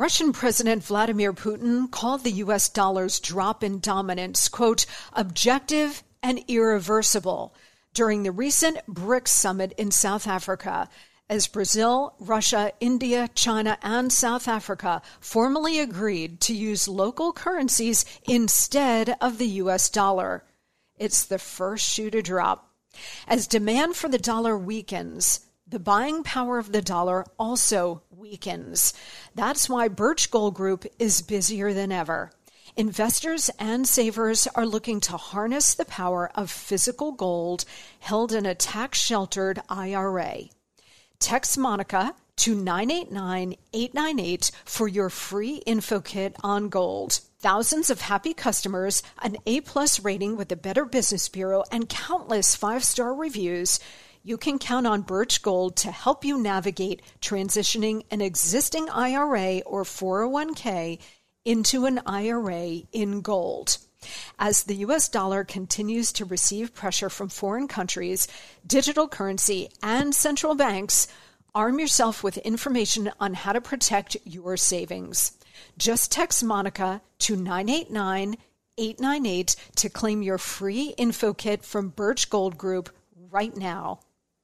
Russian President Vladimir Putin called the U.S. dollar's drop in dominance, quote, objective and irreversible during the recent BRICS summit in South Africa, as Brazil, Russia, India, China, and South Africa formally agreed to use local currencies instead of the U.S. dollar. It's the first shoe to drop. As demand for the dollar weakens, the buying power of the dollar also weakens. That's why Birch Gold Group is busier than ever. Investors and savers are looking to harness the power of physical gold held in a tax-sheltered IRA. Text Monica to 989-898 for your free info kit on gold. Thousands of happy customers, an A+ rating with the Better Business Bureau, and countless 5-star reviews. You can count on Birch Gold to help you navigate transitioning an existing IRA or 401k into an IRA in gold. As the U.S. dollar continues to receive pressure from foreign countries, digital currency, and central banks, arm yourself with information on how to protect your savings. Just text Monica to 989-898 to claim your free info kit from Birch Gold Group right now.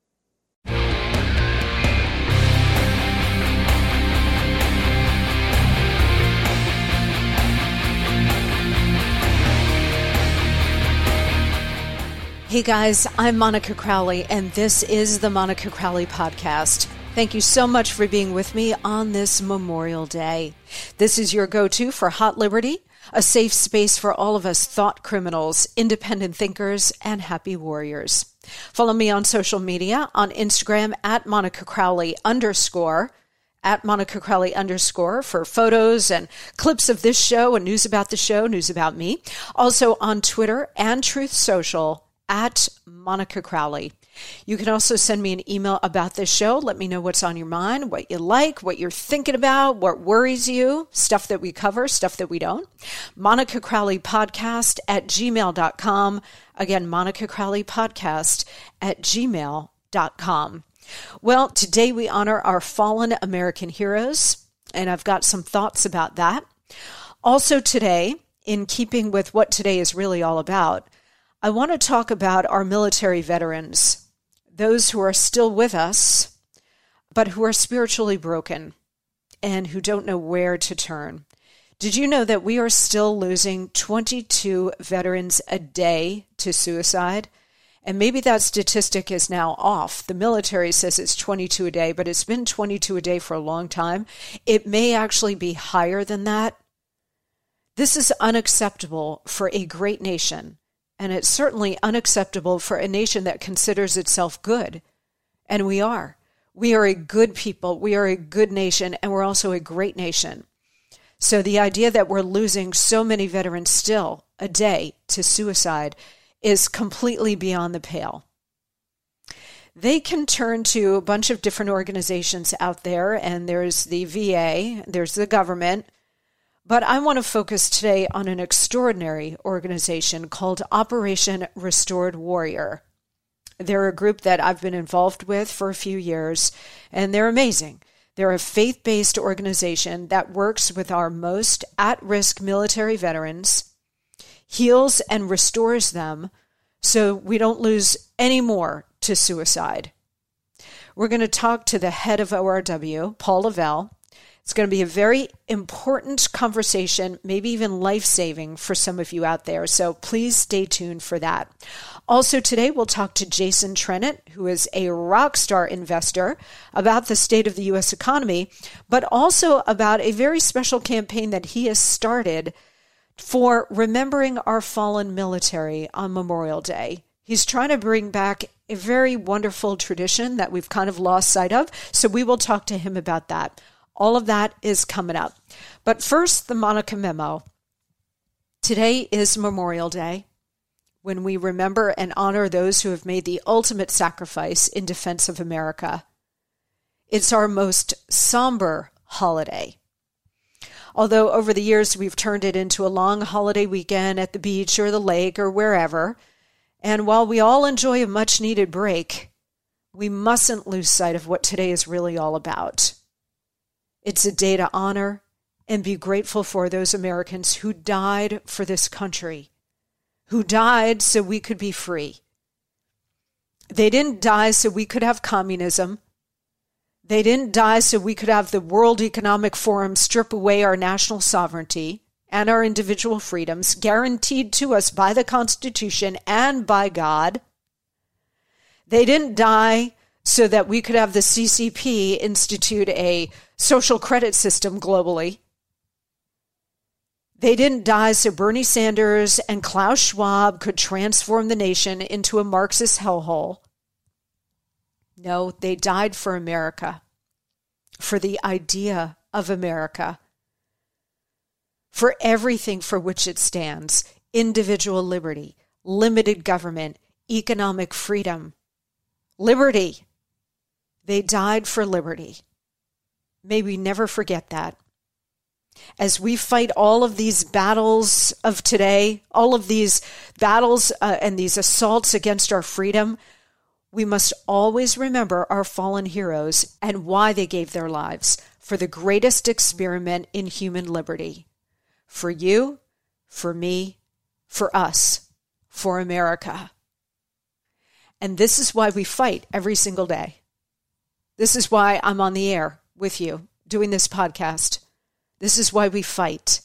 Hey guys, I'm Monica Crowley, and this is the Monica Crowley Podcast. Thank you so much for being with me on this Memorial Day. This is your go-to for Hot Liberty, a safe space for all of us thought criminals, independent thinkers, and happy warriors. Follow me on social media on Instagram at Monica Crowley _ at Monica Crowley _ for photos and clips of this show and news about the show, news about me. Also on Twitter and Truth Social at Monica Crowley. You can also send me an email about this show. Let me know what's on your mind, what you like, what you're thinking about, what worries you, stuff that we cover, stuff that we don't. Monica Crowley Podcast at gmail.com. Again, Monica Crowley Podcast at gmail.com. Well, today we honor our fallen American heroes, and I've got some thoughts about that. Also today, in keeping with what today is really all about, I want to talk about our military veterans, those who are still with us, but who are spiritually broken and who don't know where to turn. Did you know that we are still losing 22 veterans a day to suicide? And maybe that statistic is now off. The military says it's 22 a day, but it's been 22 a day for a long time. It may actually be higher than that. This is unacceptable for a great nation. And it's certainly unacceptable for a nation that considers itself good. And we are. We are a good people. We are a good nation. And we're also a great nation. So the idea that we're losing so many veterans still a day to suicide is completely beyond the pale. They can turn to a bunch of different organizations out there. And there's the VA. There's the government. But I want to focus today on an extraordinary organization called Operation Restored Warrior. They're a group that I've been involved with for a few years, and they're amazing. They're a faith-based organization that works with our most at-risk military veterans, heals and restores them so we don't lose any more to suicide. We're going to talk to the head of ORW, Paul Lavelle. It's going to be a very important conversation, maybe even life-saving for some of you out there. So please stay tuned for that. Also today, we'll talk to Jason Trennett, who is a rock star investor, about the state of the U.S. economy, but also about a very special campaign that he has started for remembering our fallen military on Memorial Day. He's trying to bring back a very wonderful tradition that we've kind of lost sight of. So we will talk to him about that. All of that is coming up. But first, the Monica Memo. Today is Memorial Day, when we remember and honor those who have made the ultimate sacrifice in defense of America. It's our most somber holiday. Although over the years we've turned it into a long holiday weekend at the beach or the lake or wherever, and while we all enjoy a much-needed break, we mustn't lose sight of what today is really all about. It's a day to honor and be grateful for those Americans who died for this country, who died so we could be free. They didn't die so we could have communism. They didn't die so we could have the World Economic Forum strip away our national sovereignty and our individual freedoms guaranteed to us by the Constitution and by God. They didn't die so that we could have the CCP institute a social credit system globally. They didn't die so Bernie Sanders and Klaus Schwab could transform the nation into a Marxist hellhole. No, they died for America, for the idea of America, for everything for which it stands: individual liberty, limited government, economic freedom, liberty. They died for liberty. May we never forget that. As we fight all of these battles of today, all of these battles and these assaults against our freedom, we must always remember our fallen heroes and why they gave their lives for the greatest experiment in human liberty. For you, for me, for us, for America. And this is why we fight every single day. This is why I'm on the air with you doing this podcast. This is why we fight.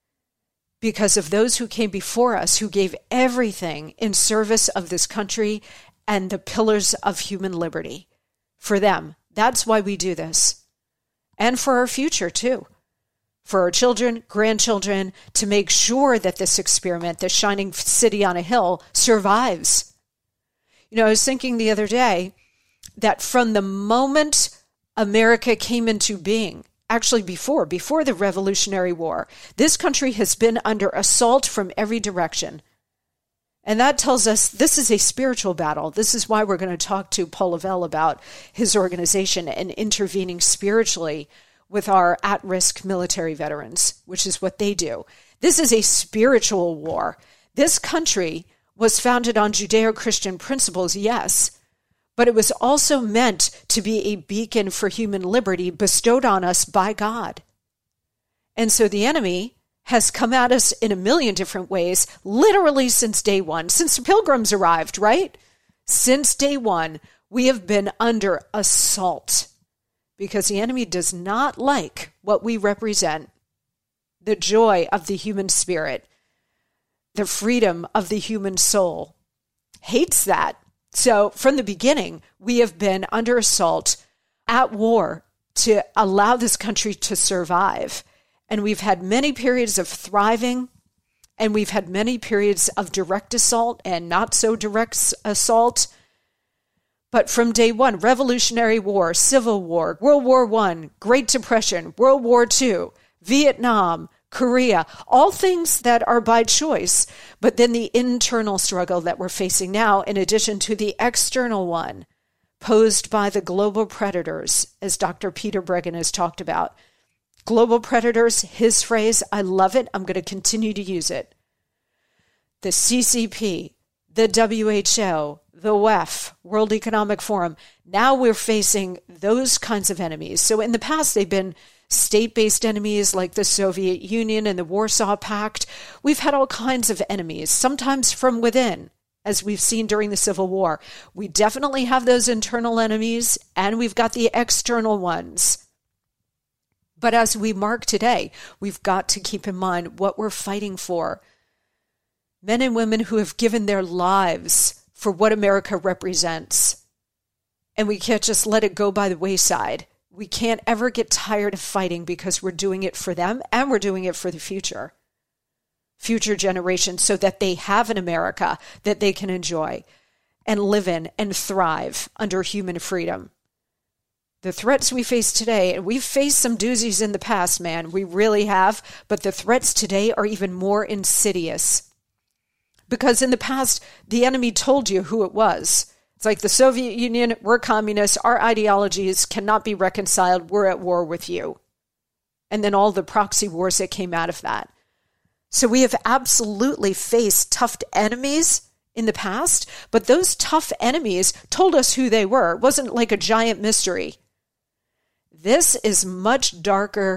Because of those who came before us, who gave everything in service of this country and the pillars of human liberty. For them, that's why we do this. And for our future, too. For our children, grandchildren, to make sure that this experiment, the shining city on a hill, survives. You know, I was thinking the other day that from the moment America came into being, actually before the Revolutionary War, this country has been under assault from every direction. And that tells us this is a spiritual battle. This is why we're going to talk to Paul Lavelle about his organization and intervening spiritually with our at-risk military veterans, which is what they do. This is a spiritual war. This country was founded on Judeo-Christian principles, yes, but it was also meant to be a beacon for human liberty bestowed on us by God. And so the enemy has come at us in a million different ways, literally since day one, since the Pilgrims arrived, right? Since day one, we have been under assault because the enemy does not like what we represent, the joy of the human spirit, the freedom of the human soul, hates that. So from the beginning, we have been under assault, at war, to allow this country to survive. And we've had many periods of thriving, and we've had many periods of direct assault and not so direct assault. But from day one, Revolutionary War, Civil War, World War I, Great Depression, World War II, Vietnam, Korea, all things that are by choice, but then the internal struggle that we're facing now, in addition to the external one posed by the global predators, as Dr. Peter Breggin has talked about. Global predators, his phrase, I love it. I'm going to continue to use it. The CCP, the WHO, the WEF, World Economic Forum. Now we're facing those kinds of enemies. So in the past, they've been state-based enemies like the Soviet Union and the Warsaw Pact. We've had all kinds of enemies, sometimes from within, as we've seen during the Civil War. We definitely have those internal enemies, and we've got the external ones. But as we mark today, we've got to keep in mind what we're fighting for. Men and women who have given their lives for what America represents. And we can't just let it go by the wayside. We can't ever get tired of fighting because we're doing it for them and we're doing it for the future generations, so that they have an America that they can enjoy and live in and thrive under human freedom. The threats we face today, and we've faced some doozies in the past, man, we really have, but the threats today are even more insidious. Because in the past, the enemy told you who it was. It's like the Soviet Union, we're communists, our ideologies cannot be reconciled, we're at war with you. And then all the proxy wars that came out of that. So we have absolutely faced tough enemies in the past, but those tough enemies told us who they were. It wasn't like a giant mystery. This is much darker.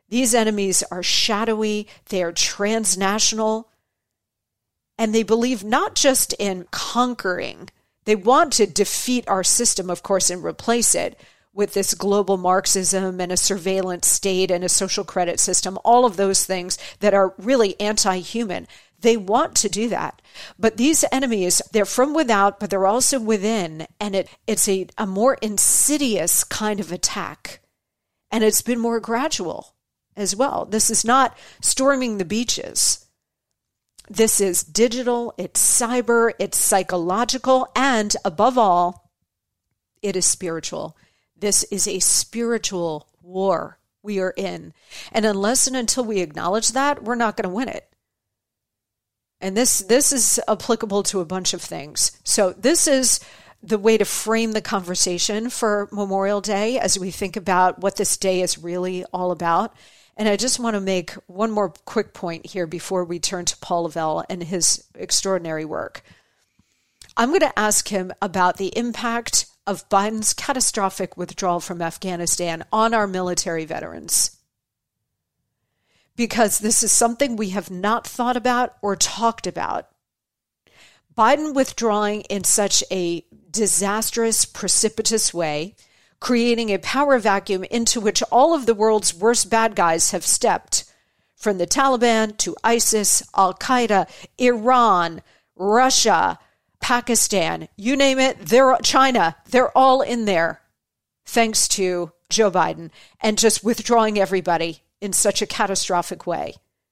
These enemies are shadowy, they are transnational, and they believe not just in conquering. They want to defeat our system, of course, and replace it with this global Marxism and a surveillance state and a social credit system, all of those things that are really anti-human. They want to do that. But these enemies, they're from without, but they're also within. And it's a more insidious kind of attack. And it's been more gradual as well. This is not storming the beaches. This is digital, it's cyber, it's psychological, and above all, it is spiritual. This is a spiritual war we are in. And unless and until we acknowledge that, we're not going to win it. And this is applicable to a bunch of things. So this is the way to frame the conversation for Memorial Day as we think about what this day is really all about. And I just want to make one more quick point here before we turn to Paul Lavelle and his extraordinary work. I'm going to ask him about the impact of Biden's catastrophic withdrawal from Afghanistan on our military veterans. Because this is something we have not thought about or talked about. Biden withdrawing in such a disastrous, precipitous way, creating a power vacuum into which all of the world's worst bad guys have stepped, from the Taliban to ISIS, Al-Qaeda, Iran, Russia, Pakistan, you name it, China, they're all in there, thanks to Joe Biden, and just withdrawing everybody in such a catastrophic way.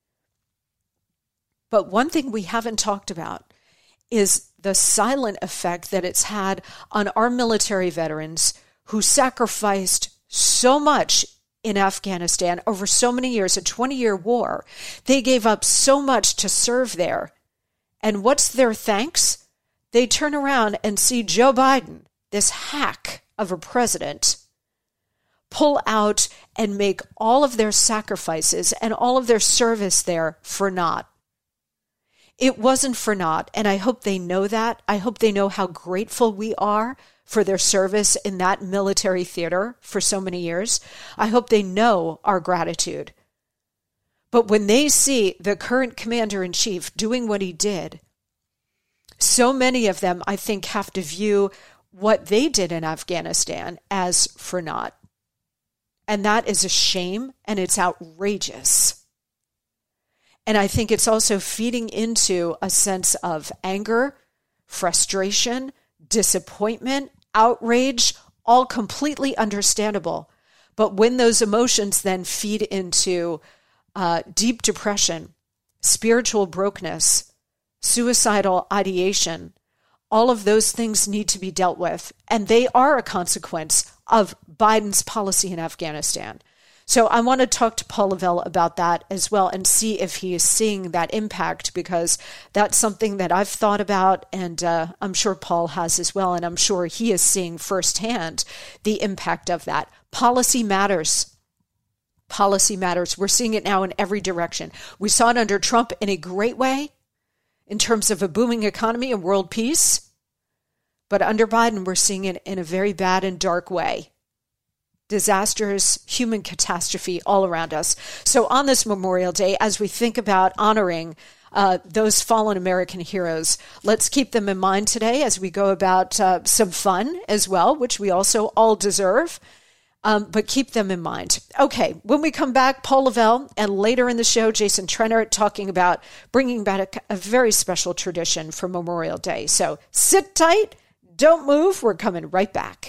But one thing we haven't talked about is the silent effect that it's had on our military veterans who sacrificed so much in Afghanistan over so many years, a 20-year war. They gave up so much to serve there. And what's their thanks? They turn around and see Joe Biden, this hack of a president, pull out and make all of their sacrifices and all of their service there for naught. It wasn't for naught, and I hope they know that. I hope they know how grateful we are for their service in that military theater for so many years. I hope they know our gratitude. But when they see the current commander-in-chief doing what he did, so many of them, I think, have to view what they did in Afghanistan as for naught. And that is a shame, and it's outrageous. And I think it's also feeding into a sense of anger, frustration, disappointment, outrage, all completely understandable. But when those emotions then feed into deep depression, spiritual brokenness, suicidal ideation, all of those things need to be dealt with. And they are a consequence of Biden's policy in Afghanistan. So I want to talk to Paul Lavelle about that as well and see if he is seeing that impact, because that's something that I've thought about, and I'm sure Paul has as well, and I'm sure he is seeing firsthand the impact of that. Policy matters. Policy matters. We're seeing it now in every direction. We saw it under Trump in a great way in terms of a booming economy and world peace, but under Biden, we're seeing it in a very bad and dark way. Disasters, human catastrophe all around us. So on this Memorial Day, as we think about honoring those fallen American heroes, let's keep them in mind today as we go about some fun as well, which we also all deserve, but keep them in mind. Okay, when we come back, Paul Lavelle, and later in the show, Jason Trenner talking about bringing back a very special tradition for Memorial Day. So sit tight, don't move, we're coming right back.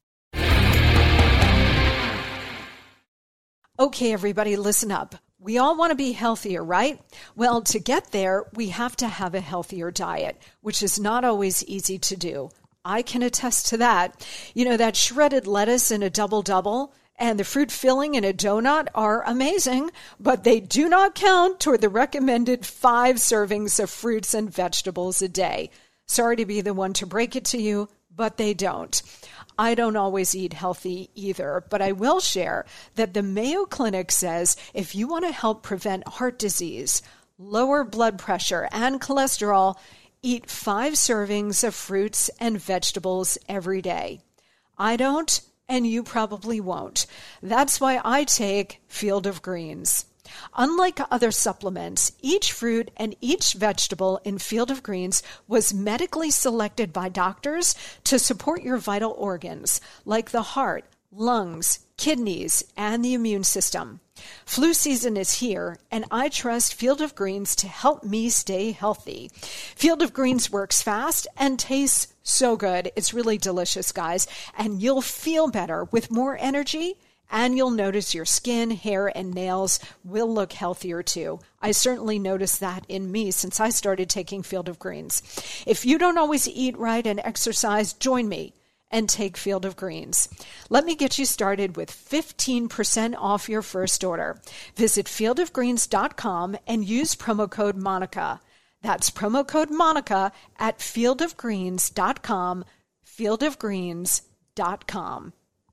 Okay, everybody, listen up. We all want to be healthier, right? Well, to get there, we have to have a healthier diet, which is not always easy to do. I can attest to that. You know, that shredded lettuce in a double-double and the fruit filling in a donut are amazing, but they do not count toward the recommended 5 servings of fruits and vegetables a day. Sorry to be the one to break it to you, but they don't. I don't always eat healthy either, but I will share that the Mayo Clinic says if you want to help prevent heart disease, lower blood pressure, and cholesterol, eat 5 servings of fruits and vegetables every day. I don't, and you probably won't. That's why I take Field of Greens. Unlike other supplements, each fruit and each vegetable in Field of Greens was medically selected by doctors to support your vital organs, like the heart, lungs, kidneys, and the immune system. Flu season is here, and I trust Field of Greens to help me stay healthy. Field of Greens works fast and tastes so good. It's really delicious, guys, and you'll feel better with more energy, and you'll notice your skin, hair, and nails will look healthier too. I certainly noticed that in me since I started taking Field of Greens. If you don't always eat right and exercise, join me and take Field of Greens. Let me get you started with 15% off your first order. Visit fieldofgreens.com and use promo code Monica. That's promo code Monica at fieldofgreens.com, fieldofgreens.com.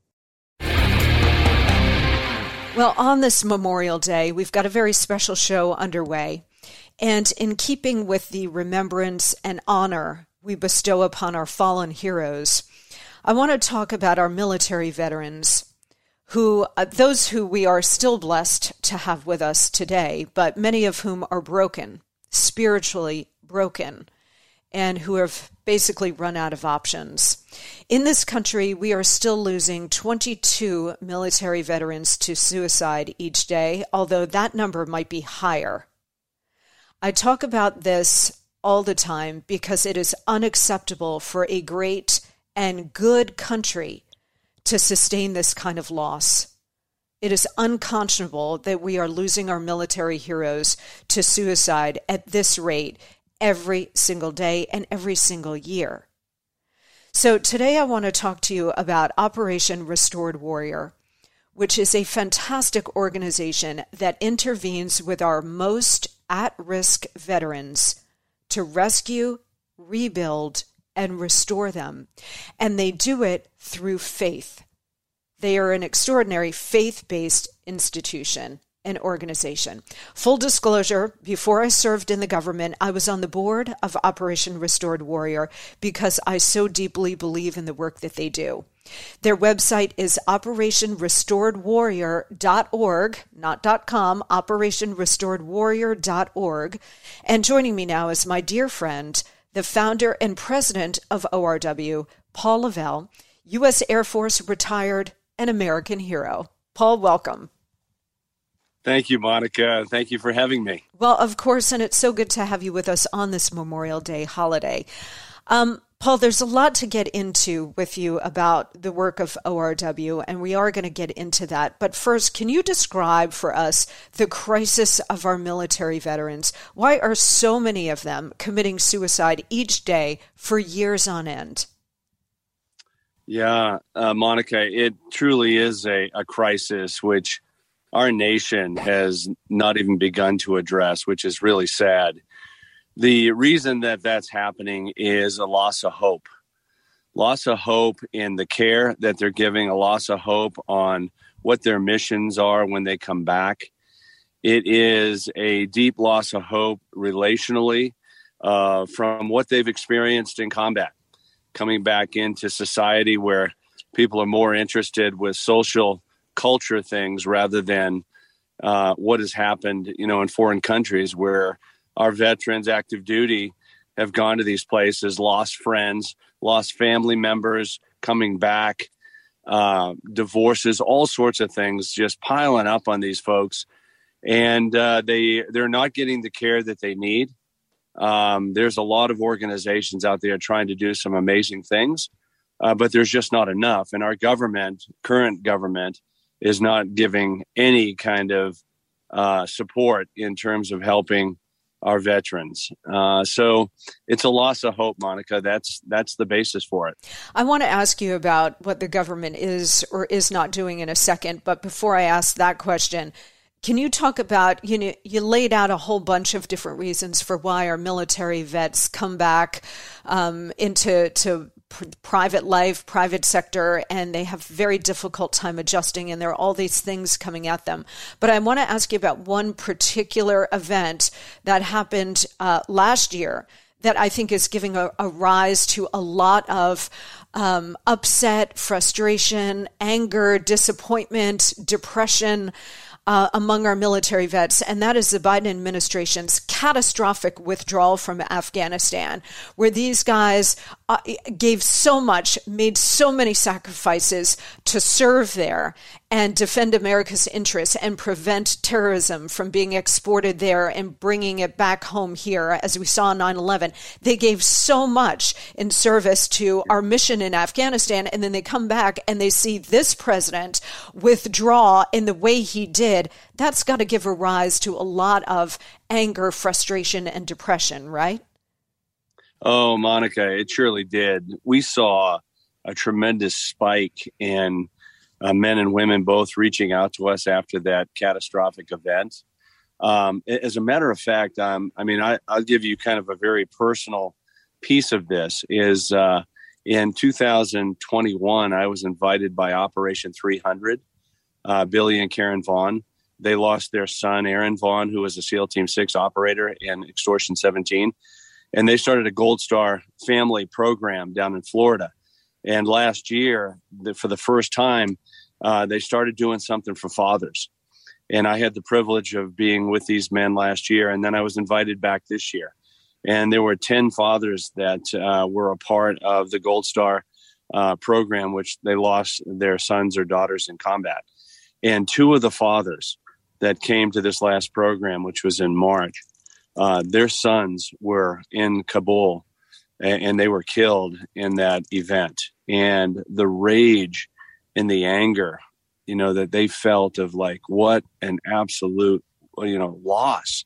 Well, on this Memorial Day, we've got a very special show underway. And in keeping with the remembrance and honor we bestow upon our fallen heroes, I want to talk about our military veterans, those who we are still blessed to have with us today, but many of whom are broken, spiritually broken, and who have basically run out of options. In this country, we are still losing 22 military veterans to suicide each day, although that number might be higher. I talk about this all the time because it is unacceptable for a great and good country to sustain this kind of loss. It is unconscionable that we are losing our military heroes to suicide at this rate every single day and every single year. So today I want to talk to you about Operation Restored Warrior, which is a fantastic organization that intervenes with our most at-risk veterans to rescue, rebuild, and restore them. And they do it through faith. They are an extraordinary faith-based institution and organization. Full disclosure, before I served in the government, I was on the board of Operation Restored Warrior because I so deeply believe in the work that they do. Their website is operationrestoredwarrior.org, not .com, operationrestoredwarrior.org. And joining me now is my dear friend, the founder and president of ORW, Paul Lavelle, U.S. Air Force retired and American hero. Paul, welcome. Thank you, Monica. Thank you for having me. Well, of course, and it's so good to have you with us on this Memorial Day holiday. Paul, there's a lot to get into with you about the work of ORW, and we are going to get into that. But first, can you describe for us the crisis of our military veterans? Why are so many of them committing suicide each day for years on end? Yeah, Monica, it truly is a crisis which our nation has not even begun to address, which is really sad. The reason that that's happening is a loss of hope in the care that they're giving, a loss of hope on what their missions are when they come back. It is a deep loss of hope relationally from what they've experienced in combat, coming back into society where people are more interested with social culture things rather than what has happened, in foreign countries where our veterans, active duty, have gone to these places, lost friends, lost family members, coming back, divorces, all sorts of things just piling up on these folks. And they're not getting the care that they need. There's a lot of organizations out there trying to do some amazing things, but there's just not enough. And our current government, is not giving any kind of support in terms of helping our veterans. So it's a loss of hope, Monica. That's the basis for it. I want to ask you about what the government is or is not doing in a second. But before I ask that question, can you talk about, you laid out a whole bunch of different reasons for why our military vets come back into private life, private sector, and they have very difficult time adjusting, and there are all these things coming at them. But I want to ask you about one particular event that happened last year that I think is giving a rise to a lot of upset, frustration, anger, disappointment, depression among our military vets, and that is the Biden administration's catastrophic withdrawal from Afghanistan, where these guys gave so much, made so many sacrifices to serve there and defend America's interests and prevent terrorism from being exported there and bringing it back home here, as we saw on 9/11. They gave so much in service to our mission in Afghanistan, and then they come back and they see this president withdraw in the way he did. That's got to give a rise to a lot of anger, frustration, and depression, right? Oh, Monica, it surely did. We saw a tremendous spike in men and women both reaching out to us after that catastrophic event. As a matter of fact, I'll give you kind of a very personal piece of this. Is in 2021, I was invited by Operation 300, Billy and Karen Vaughn. They lost their son, Aaron Vaughn, who was a SEAL Team 6 operator in Extortion 17. And they started a Gold Star family program down in Florida. And last year, for the first time, they started doing something for fathers. And I had the privilege of being with these men last year. And then I was invited back this year. And there were 10 fathers that were a part of the Gold Star program, which they lost their sons or daughters in combat. And two of the fathers that came to this last program, which was in March, their sons were in Kabul and they were killed in that event. And the rage and the anger, that they felt of like, what an absolute, loss.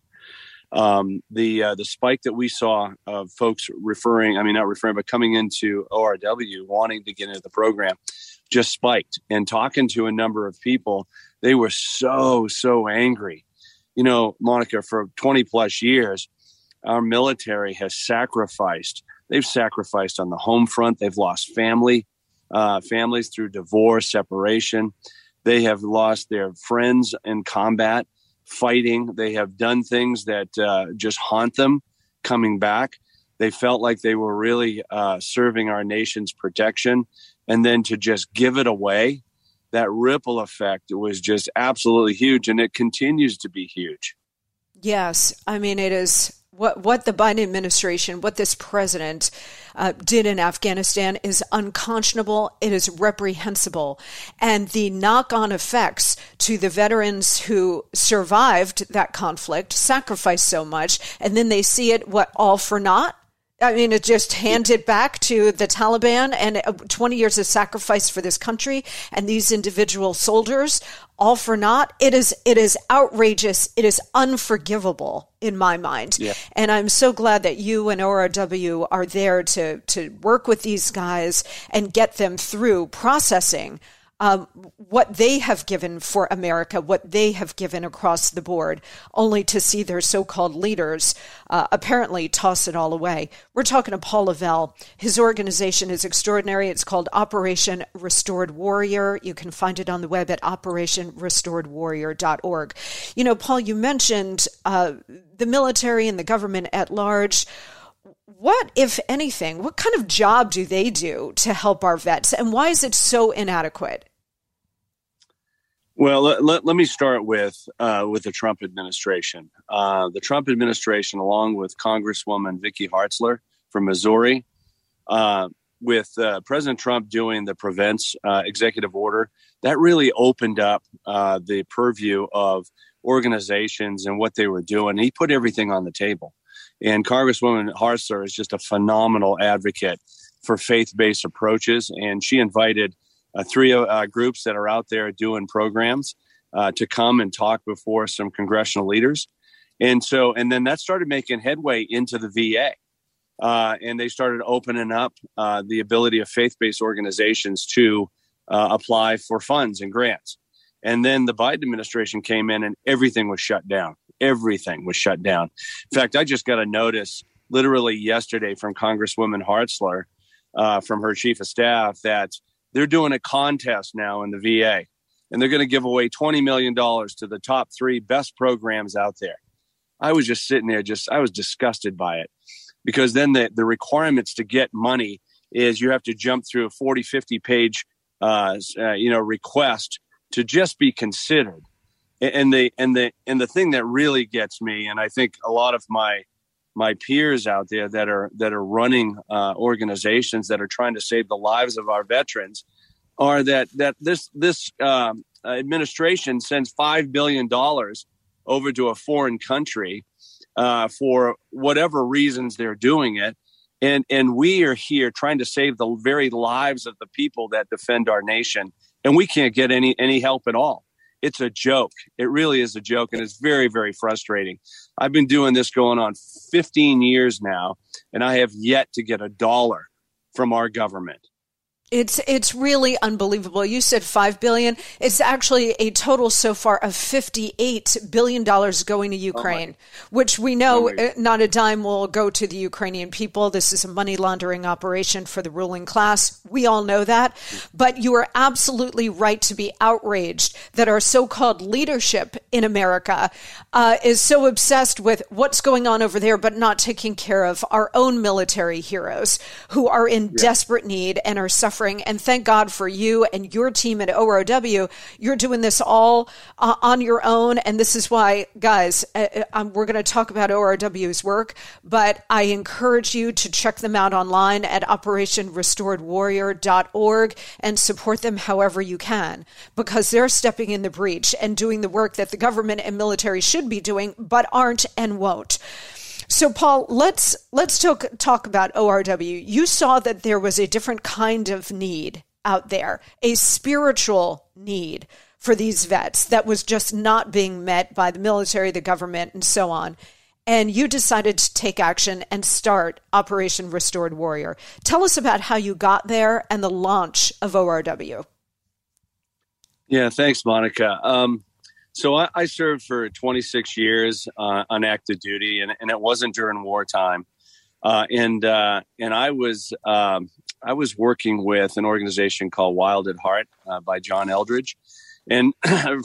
The spike that we saw of folks coming into ORW, wanting to get into the program, just spiked. And talking to a number of people, they were so angry. Monica, for 20 plus years, our military has sacrificed. They've sacrificed on the home front. They've lost families through divorce, separation. They have lost their friends in combat, fighting. They have done things that just haunt them coming back. They felt like they were really serving our nation's protection. And then to just give it away, that ripple effect was just absolutely huge. And it continues to be huge. Yes. It is what the Biden administration, what this president did in Afghanistan is unconscionable. It is reprehensible. And the knock-on effects to the veterans who survived that conflict, sacrificed so much, and then they see it, all for naught? It just handed back to the Taliban and 20 years of sacrifice for this country and these individual soldiers, all for naught. It is outrageous. It is unforgivable in my mind. Yeah. And I'm so glad that you and ORW are there to work with these guys and get them through processing what they have given for America, what they have given across the board, only to see their so-called leaders apparently toss it all away. We're talking to Paul Lavelle. His organization is extraordinary. It's called Operation Restored Warrior. You can find it on the web at operationrestoredwarrior.org. Paul, you mentioned the military and the government at large. What, if anything, what kind of job do they do to help our vets, and why is it so inadequate? Well, let me start with the Trump administration. The Trump administration, along with Congresswoman Vicky Hartzler from Missouri, with President Trump doing the Prevents executive order, that really opened up the purview of organizations and what they were doing. He put everything on the table. And Congresswoman Hartzler is just a phenomenal advocate for faith-based approaches. And she invited three groups that are out there doing programs to come and talk before some congressional leaders. And then that started making headway into the VA. And they started opening up the ability of faith-based organizations to apply for funds and grants. And then the Biden administration came in and everything was shut down. Everything was shut down. In fact, I just got a notice literally yesterday from Congresswoman Hartzler, from her chief of staff, that they're doing a contest now in the VA, and they're going to give away $20 million to the top 3 best programs out there. I was just sitting there, I was disgusted by it. because then the requirements to get money is you have to jump through a 40, 50 page, request to just be considered. And the thing that really gets me, and I think a lot of my peers out there that are running organizations that are trying to save the lives of our veterans, are that this administration sends $5 billion over to a foreign country for whatever reasons they're doing it. And we are here trying to save the very lives of the people that defend our nation. And we can't get any help at all. It's a joke. It really is a joke. And it's very, very frustrating. I've been doing this going on 15 years now, and I have yet to get $1 from our government. It's really unbelievable. You said $5 billion. It's actually a total so far of $58 billion going to Ukraine, which we know not a dime will go to the Ukrainian people. This is a money laundering operation for the ruling class. We all know that. But you are absolutely right to be outraged that our so-called leadership in America is so obsessed with what's going on over there, but not taking care of our own military heroes who are in desperate need and are suffering. And thank God for you and your team at ORW. You're doing this all on your own. And this is why, guys, we're going to talk about ORW's work, but I encourage you to check them out online at operationrestoredwarrior.org and support them however you can, because they're stepping in the breach and doing the work that the government and military should be doing, but aren't and won't. So, Paul, let's talk about ORW. You saw that there was a different kind of need out there, a spiritual need for these vets that was just not being met by the military, the government, and so on. And you decided to take action and start Operation Restored Warrior. Tell us about how you got there and the launch of ORW. Yeah, thanks, Monica. So I served for 26 years on active duty, and it wasn't during wartime. And I was working with an organization called Wild at Heart by John Eldredge, and a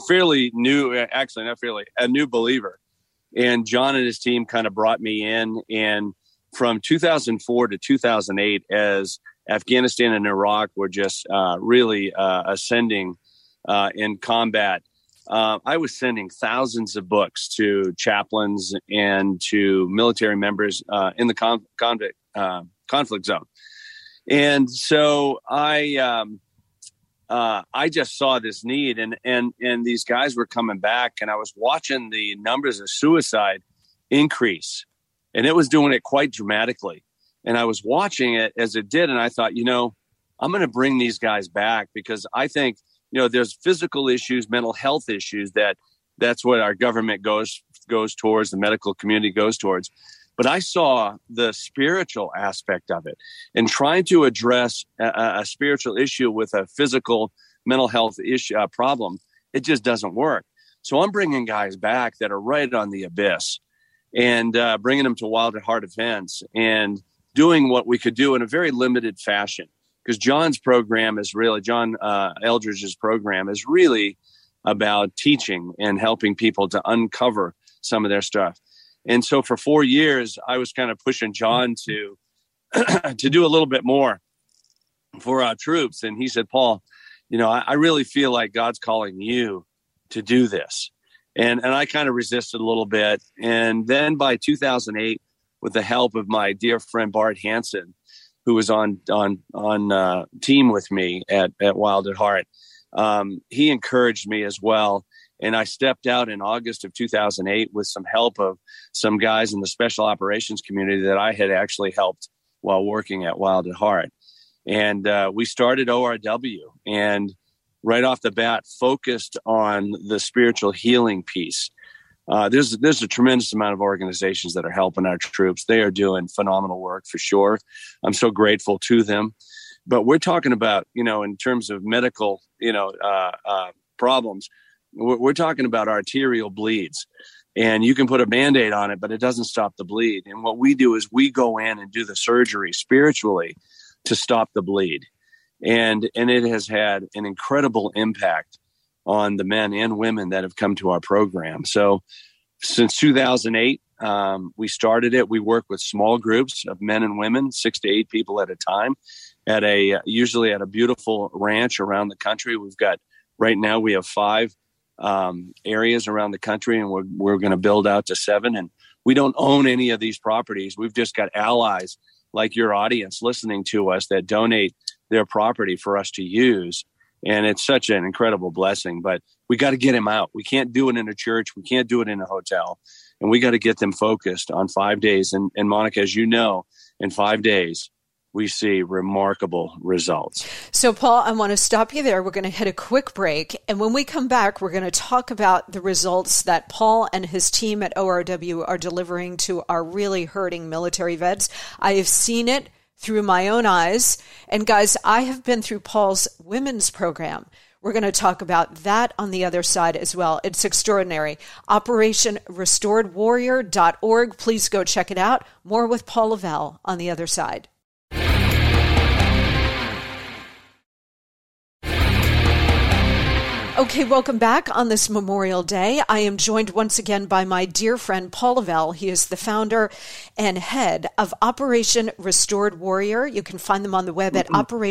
new believer. And John and his team kind of brought me in. And from 2004 to 2008, as Afghanistan and Iraq were just really ascending in combat, I was sending thousands of books to chaplains and to military members in the conflict zone. And so I just saw this need, and these guys were coming back, and I was watching the numbers of suicide increase, and it was doing it quite dramatically. And I was watching it as it did, and I thought, I'm going to bring these guys back, because I think, there's physical issues, mental health issues that's what our government goes towards, the medical community goes towards. But I saw the spiritual aspect of it, and trying to address a spiritual issue with a physical mental health issue problem, it just doesn't work. So I'm bringing guys back that are right on the abyss, and bringing them to Wild at Heart events and doing what we could do in a very limited fashion. Because John Eldredge's program is really about teaching and helping people to uncover some of their stuff. And so for 4 years, I was kind of pushing John to do a little bit more for our troops. And he said, Paul, I really feel like God's calling you to do this. And I kind of resisted a little bit. And then by 2008, with the help of my dear friend Bart Hansen, who was on team with me at Wild at Heart, he encouraged me as well. And I stepped out in August of 2008 with some help of some guys in the special operations community that I had actually helped while working at Wild at Heart. And we started ORW, and right off the bat focused on the spiritual healing piece. There's a tremendous amount of organizations that are helping our troops. They are doing phenomenal work for sure. I'm so grateful to them. But we're talking about, in terms of medical, problems, we're talking about arterial bleeds. And you can put a Band-Aid on it, but it doesn't stop the bleed. And what we do is we go in and do the surgery spiritually to stop the bleed. And it has had an incredible impact on the men and women that have come to our program. So since 2008, We started it. We work with small groups of men and women, 6 to 8 people at a time, usually at a beautiful ranch around the country. Right now we have 5 areas around the country, and we're going to build out to 7. And we don't own any of these properties. We've just got allies like your audience listening to us that donate their property for us to use. And it's such an incredible blessing, but we got to get them out. We can't do it in a church. We can't do it in a hotel, and we got to get them focused on 5 days. And Monica, as you know, in 5 days, we see remarkable results. So, Paul, I want to stop you there. We're going to hit a quick break. And when we come back, we're going to talk about the results that Paul and his team at ORW are delivering to our really hurting military vets. I have seen it through my own eyes. And guys, I have been through Paul's women's program. We're going to talk about that on the other side as well. It's extraordinary. OperationRestoredWarrior.org. Please go check it out. More with Paul Lavelle on the other side. Okay, welcome back on this Memorial Day. I am joined once again by my dear friend, Paul Lavelle. He is the founder and head of Operation Restored Warrior. You can find them on the web at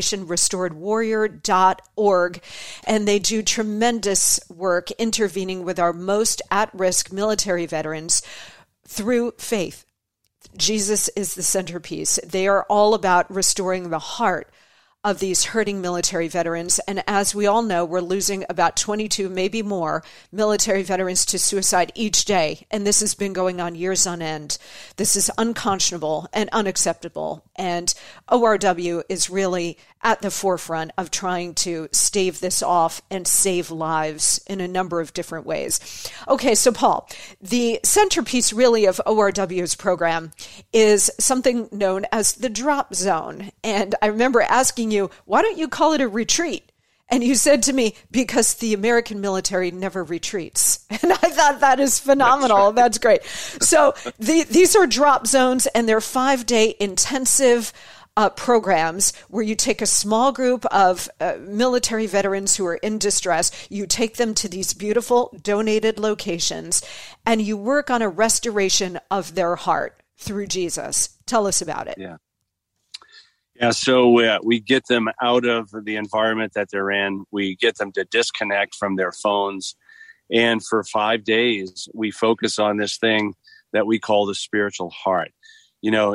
operationrestoredwarrior.org. And they do tremendous work intervening with our most at-risk military veterans through faith. Jesus is the centerpiece. They are all about restoring the heart of these hurting military veterans. And as we all know, we're losing about 22, maybe more, military veterans to suicide each day. And this has been going on years on end. This is unconscionable and unacceptable. And ORW is really at the forefront of trying to stave this off and save lives in a number of different ways. Okay, so Paul, the centerpiece really of ORW's program is something known as the drop zone. And I remember asking you, why don't you call it a retreat? And you said to me, because the American military never retreats. And I thought that is phenomenal. That's great. So these are drop zones, and they're 5-day intensive programs where you take a small group of military veterans who are in distress, you take them to these beautiful donated locations, and you work on a restoration of their heart through Jesus. Tell us about it. Yeah, so we get them out of the environment that they're in. We get them to disconnect from their phones. And for 5 days, we focus on this thing that we call the spiritual heart. You know,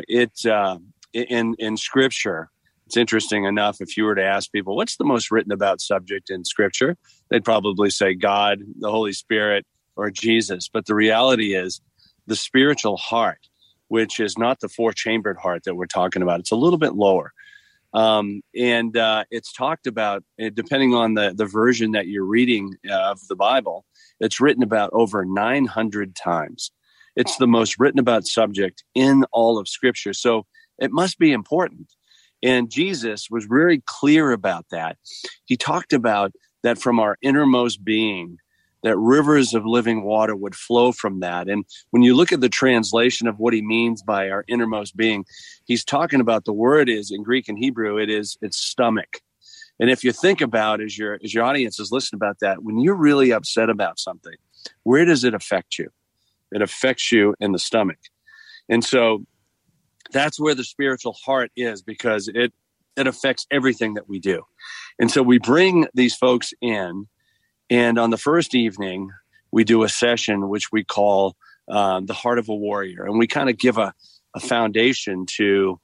in Scripture, it's interesting enough, if you were to ask people, what's the most written about subject in Scripture? They'd probably say God, the Holy Spirit, or Jesus. But the reality is the spiritual heart, which is not the 4-chambered heart that we're talking about. It's a little bit lower. And it's talked about, depending on the version that you're reading of the Bible, it's written about over 900 times. It's the most written about subject in all of Scripture. So it must be important. And Jesus was very clear about that. He talked about that from our innermost being, that rivers of living water would flow from that. And when you look at the translation of what he means by our innermost being, he's talking about, the word is in Greek and Hebrew, it's stomach. And if you think about, as your audience is listening about that, when you're really upset about something, where does it affect you? It affects you in the stomach. And so that's where the spiritual heart is, because it affects everything that we do. And so we bring these folks in, and on the first evening, we do a session which we call the Heart of a Warrior. And we kind of give a foundation to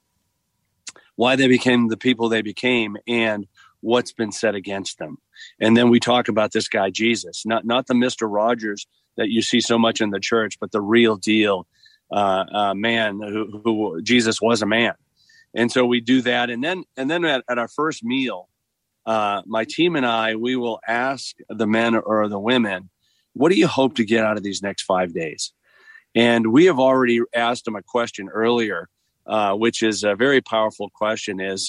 why they became the people they became and what's been said against them. And then we talk about this guy, Jesus, not the Mr. Rogers that you see so much in the church, but the real deal man who Jesus was a man. And so we do that. And then at our first meal, my team and I, we will ask the men or the women, what do you hope to get out of these next 5 days? And we have already asked them a question earlier, which is a very powerful question, is,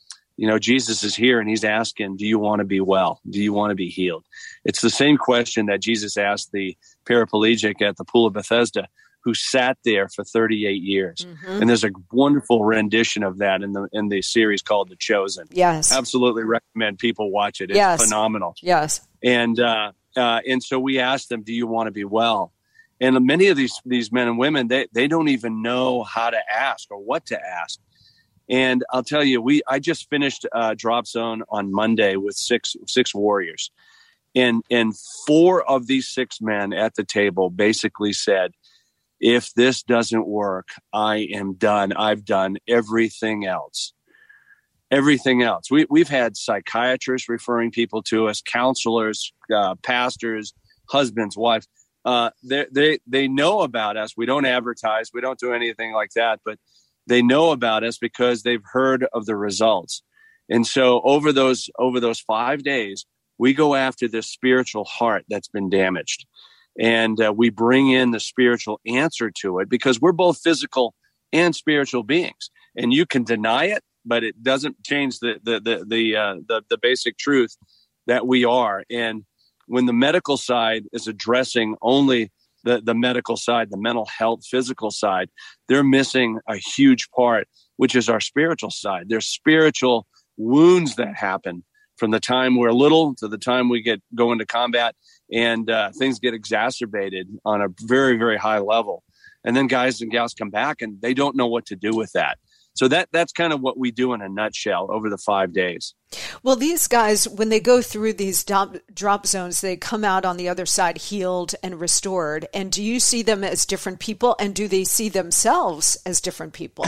Jesus is here and he's asking, do you want to be well? Do you want to be healed? It's the same question that Jesus asked the paraplegic at the Pool of Bethesda, who sat there for 38 years. Mm-hmm. And there's a wonderful rendition of that in the series called The Chosen. Yes. Absolutely recommend people watch it. It's phenomenal. Yes. And so we asked them, do you want to be well? And many of these men and women, they don't even know how to ask or what to ask. And I'll tell you, I just finished Drop Zone on Monday with six warriors. And 4 of these 6 men at the table basically said, if this doesn't work, I am done. I've done everything else. Everything else. We've had psychiatrists referring people to us, counselors, pastors, husbands, wives. They know about us. We don't advertise. We don't do anything like that. But they know about us because they've heard of the results. And so over those 5 days, we go after this spiritual heart that's been damaged. And we bring in the spiritual answer to it, because we're both physical and spiritual beings. And you can deny it, but it doesn't change the basic truth that we are. And when the medical side is addressing only the medical side, the mental health, physical side, they're missing a huge part, which is our spiritual side. There's spiritual wounds that happen from the time we're little to the time we go into combat, and things get exacerbated on a very, very high level. And then guys and gals come back and they don't know what to do with that. So that's kind of what we do in a nutshell over the 5 days. Well, these guys, when they go through these drop zones, they come out on the other side healed and restored. And do you see them as different people? And do they see themselves as different people?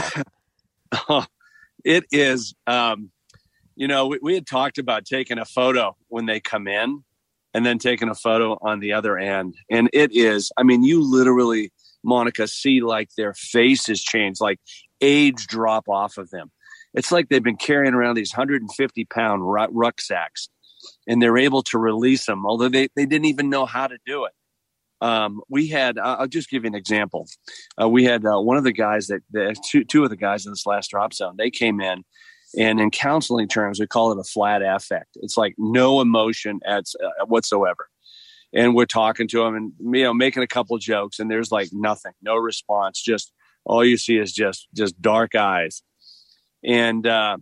It is, we had talked about taking a photo when they come in and then taking a photo on the other end. And it is, you literally, Monica, see like their faces change, like age drop off of them. It's like they've been carrying around these 150-pound rucksacks, and they're able to release them, although they didn't even know how to do it. We had, I'll just give you an example. We had one of the guys two of the guys in this last drop zone, they came in, and in counseling terms, we call it a flat affect. It's like no emotion whatsoever. And we're talking to them and, making a couple jokes, and there's like nothing, no response. Just all you see is just dark eyes. And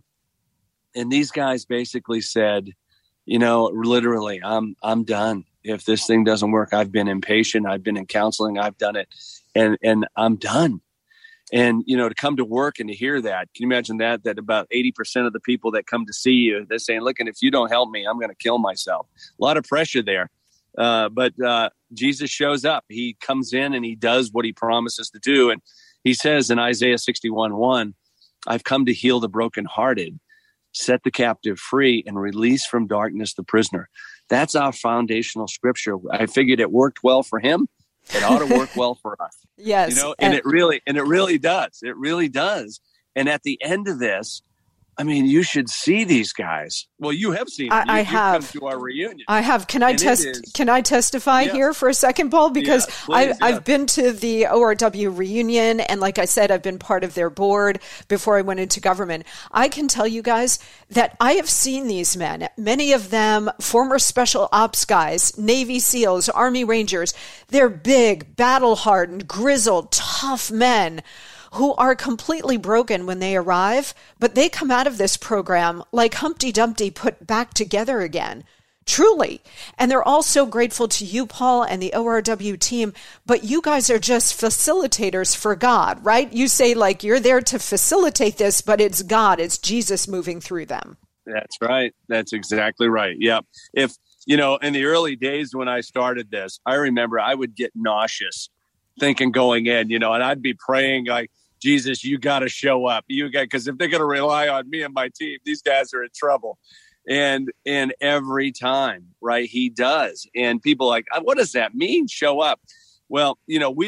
these guys basically said, literally, I'm done. If this thing doesn't work, I've been impatient. I've been in counseling. I've done it, and I'm done. And, to come to work and to hear that, can you imagine that about 80% of the people that come to see you, they're saying, look, and if you don't help me, I'm going to kill myself. A lot of pressure there. But Jesus shows up. He comes in and he does what he promises to do. And he says in Isaiah 61:1, I've come to heal the brokenhearted, set the captive free, and release from darkness the prisoner. That's our foundational scripture. I figured it worked well for him. It ought to work well for us. Yes. And it really does. It really does. And at the end of this, you should see these guys. Well, you have seen them. I have. Come to our reunion. I have. Can I testify here for a second, Paul? Because I've been to the ORW reunion, and like I said, I've been part of their board before I went into government. I can tell you guys that I have seen these men, many of them former special ops guys, Navy SEALs, Army Rangers. They're big, battle-hardened, grizzled, tough men who are completely broken when they arrive, but they come out of this program like Humpty Dumpty put back together again, truly. And they're all so grateful to you, Paul, and the ORW team, but you guys are just facilitators for God, right? You say like you're there to facilitate this, but it's God, it's Jesus moving through them. That's right. That's exactly right. Yeah. If, in the early days when I started this, I remember I would get nauseous thinking going in, and I'd be praying like, Jesus, you got to show up. Because if they're going to rely on me and my team, these guys are in trouble. And every time, right, he does. And people are like, what does that mean? Show up. Well,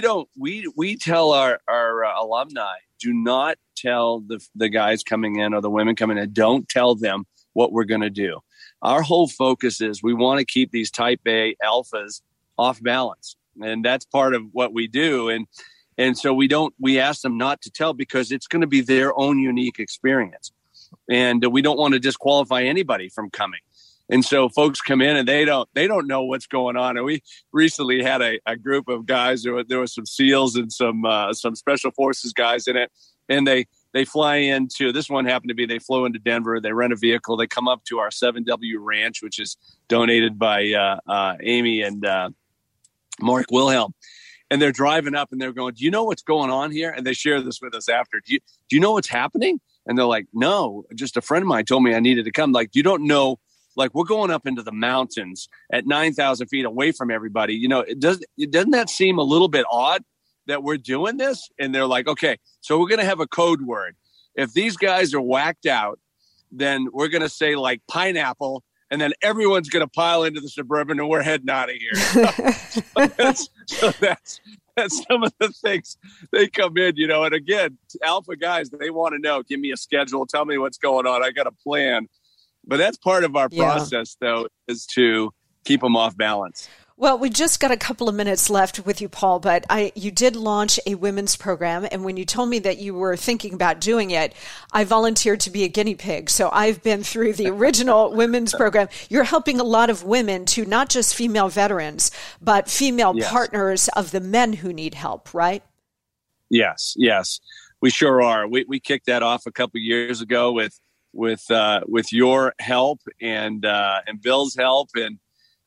we tell our alumni, do not tell the guys coming in or the women coming in, don't tell them what we're going to do. Our whole focus is we want to keep these type A alphas off balance. And that's part of what we do. And so we ask them not to tell because it's going to be their own unique experience. And we don't want to disqualify anybody from coming. And so folks come in and they don't know what's going on. And we recently had a group of guys, there were some SEALs and some special forces guys in it. And they fly into, this one happened to be, they flew into Denver, they rent a vehicle, they come up to our 7W ranch, which is donated by Amy and Mark Wilhelm. and they're driving up and they're going, do you know what's going on here? And they share this with us after. Do you know what's happening? And they're like, no, just a friend of mine told me I needed to come. Like, you don't know, like we're going up into the mountains at 9,000 feet away from everybody. You know, doesn't that seem a little bit odd that we're doing this? And they're like, okay, so we're going to have a code word. If these guys are whacked out, then we're going to say like pineapple, and then everyone's going to pile into the Suburban and we're heading out of here. So that's some of the things they come in, you know. And again, alpha guys, they want to know, give me a schedule, tell me what's going on. I got a plan. But that's part of our process, though, is to keep them off balance. Well, we just got a couple of minutes left with you, Paul, but you did launch a women's program. And when you told me that you were thinking about doing it, I volunteered to be a guinea pig. So I've been through the original women's program. You're helping a lot of women to not just female veterans, but female partners of the men who need help, right? Yes. We sure are. We kicked that off a couple of years ago with your help and Bill's help. And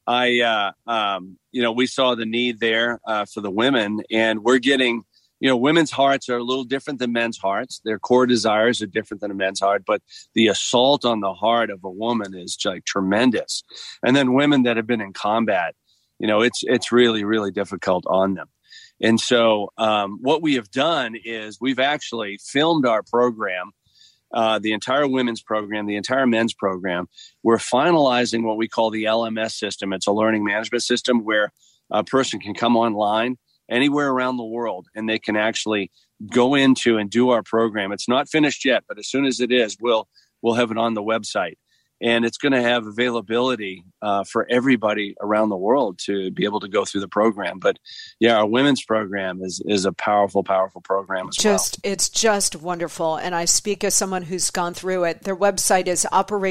we saw the need there for the women, and we're getting, women's hearts are a little different than men's hearts. Their core desires are different than a men's heart, but the assault on the heart of a woman is like tremendous. And then women that have been in combat, it's really, really difficult on them. And so what we have done is we've actually filmed our program, the entire women's program, the entire men's program. We're finalizing what we call the LMS system. It's a learning management system where a person can come online anywhere around the world and they can actually go into and do our program. It's not finished yet, but as soon as it is, we'll have it on the website. And it's going to have availability for everybody around the world to be able to go through the program. But yeah, our women's program is a powerful, powerful program as well. It's just wonderful. And I speak as someone who's gone through it. Their website is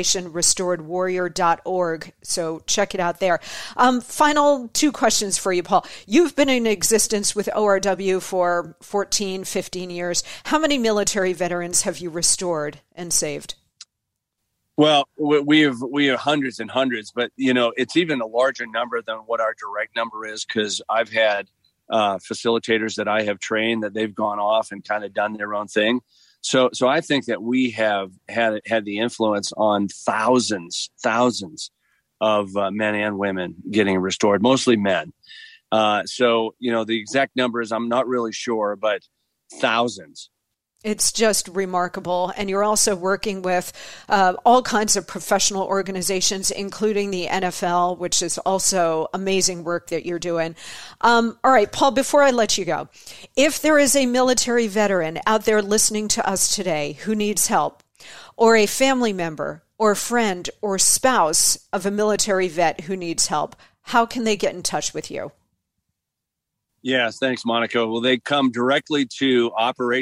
operationrestoredwarrior.org. So check it out there. Final two questions for you, Paul. You've been in existence with ORW for 14, 15 years. How many military veterans have you restored and saved? Well, we have hundreds and hundreds, but it's even a larger number than what our direct number is, because I've had facilitators that I have trained that they've gone off and kind of done their own thing. So I think that we have had the influence on thousands of men and women getting restored, mostly men. So the exact numbers I'm not really sure, but thousands. It's just remarkable. And you're also working with all kinds of professional organizations, including the NFL, which is also amazing work that you're doing. All right, Paul, before I let you go, if there is a military veteran out there listening to us today who needs help, or a family member or friend or spouse of a military vet who needs help, how can they get in touch with you? Yes, thanks, Monica. Well, they come directly to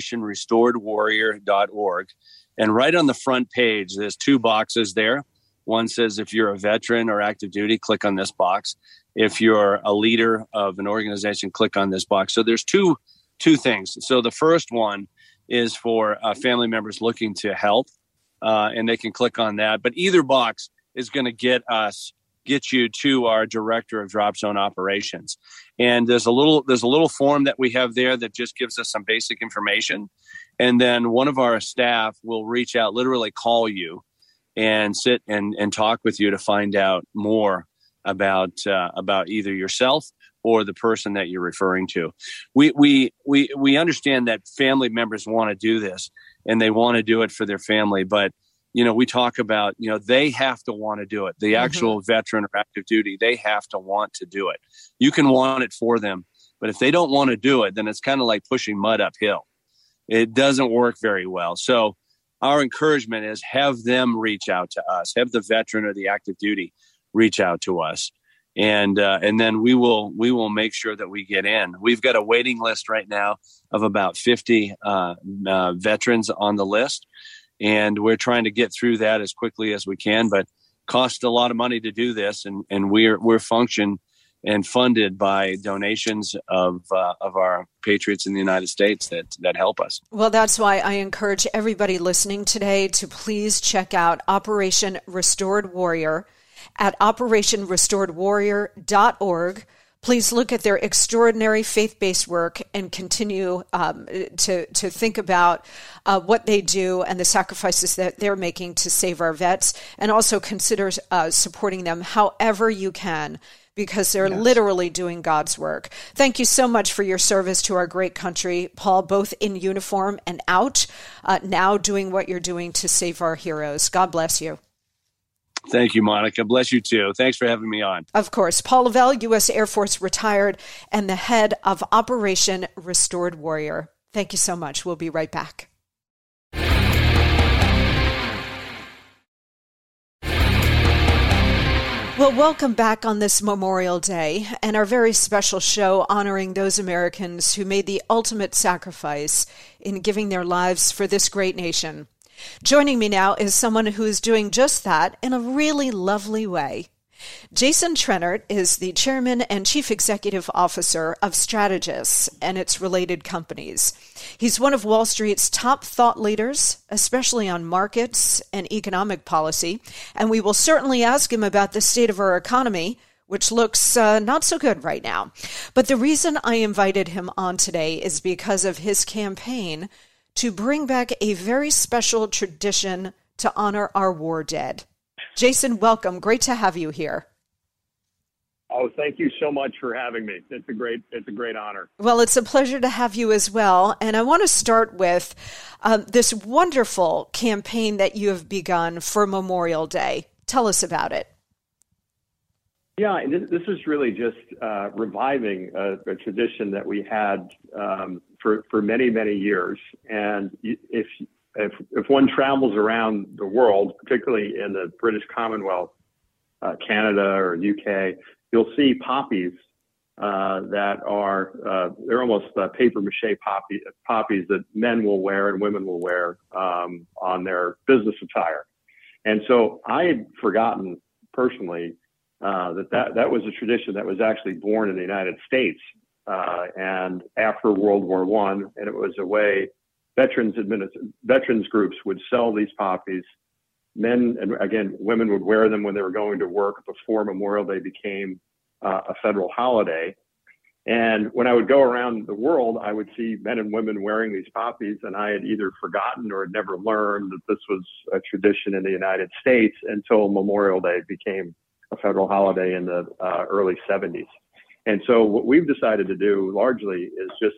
operationrestoredwarrior.org. And right on the front page, there's two boxes there. One says, if you're a veteran or active duty, click on this box. If you're a leader of an organization, click on this box. So there's two things. So the first one is for family members looking to help, and they can click on that. But either box is going to get you to our director of drop zone operations. And there's a little form that we have there that just gives us some basic information. And then one of our staff will reach out, literally call you and sit and talk with you to find out more about either yourself or the person that you're referring to. We understand that family members want to do this and they want to do it for their family, but we talk about, they have to want to do it. The actual veteran or active duty, they have to want to do it. You can want it for them, but if they don't want to do it, then it's kind of like pushing mud uphill. It doesn't work very well. So our encouragement is have them reach out to us, have the veteran or the active duty reach out to us. And then we will make sure that we get in. We've got a waiting list right now of about 50 veterans on the list. And we're trying to get through that as quickly as we can, but costs a lot of money to do this. And we're functioned and funded by donations of our patriots in the United States that help us. Well, that's why I encourage everybody listening today to please check out Operation Restored Warrior at operationrestoredwarrior.org. Please look at their extraordinary faith-based work and continue to think about what they do and the sacrifices that they're making to save our vets, and also consider supporting them however you can, because they're literally doing God's work. Thank you so much for your service to our great country, Paul, both in uniform and out, now doing what you're doing to save our heroes. God bless you. Thank you, Monica. Bless you too. Thanks for having me on. Of course. Paul Lavelle, U.S. Air Force retired and the head of Operation Restored Warrior. Thank you so much. We'll be right back. Well, welcome back on this Memorial Day and our very special show honoring those Americans who made the ultimate sacrifice in giving their lives for this great nation. Joining me now is someone who is doing just that in a really lovely way. Jason Trennert is the chairman and chief executive officer of Strategis and its related companies. He's one of Wall Street's top thought leaders, especially on markets and economic policy, and we will certainly ask him about the state of our economy, which looks not so good right now. But the reason I invited him on today is because of his campaign to bring back a very special tradition to honor our war dead. Jason, welcome. Great to have you here. Oh, thank you so much for having me. It's a great honor. Well, it's a pleasure to have you as well. And I want to start with this wonderful campaign that you have begun for Memorial Day. Tell us about it. Yeah, this is really just reviving a tradition that we had for many, many years. And if one travels around the world, particularly in the British Commonwealth, Canada or UK, you'll see poppies that are they're almost paper mache poppies that men will wear and women will wear on their business attire. And so I had forgotten personally that was a tradition that was actually born in the United States and after World War I, and it was a way veterans groups would sell these poppies. Men and again, women would wear them when they were going to work before Memorial Day became a federal holiday. And when I would go around the world, I would see men and women wearing these poppies, and I had either forgotten or had never learned that this was a tradition in the United States until Memorial Day became a federal holiday in the early 70s. And so what we've decided to do largely is just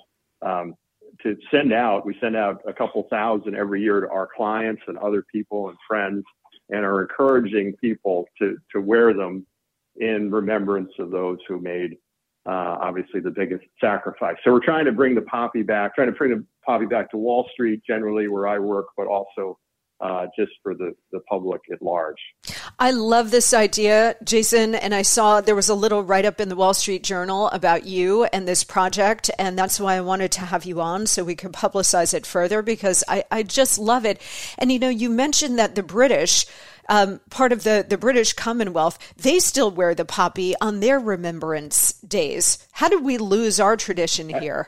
to send out a couple thousand every year to our clients and other people and friends, and are encouraging people to wear them in remembrance of those who made obviously the biggest sacrifice. So we're trying to bring the poppy back to Wall Street generally where I work, but also just for the public at large. I love this idea, Jason, and I saw there was a little write-up in the Wall Street Journal about you and this project, and that's why I wanted to have you on so we could publicize it further, because I just love it. And, you mentioned that the British, part of the British Commonwealth, they still wear the poppy on their remembrance days. How did we lose our tradition here?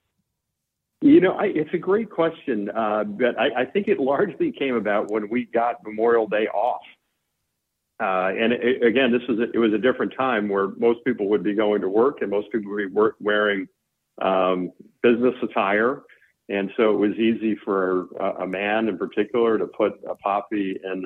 It's a great question, but I think it largely came about when we got Memorial Day off. And again, it was a different time where most people would be going to work and most people would be wearing business attire. And so it was easy for a man in particular to put a poppy in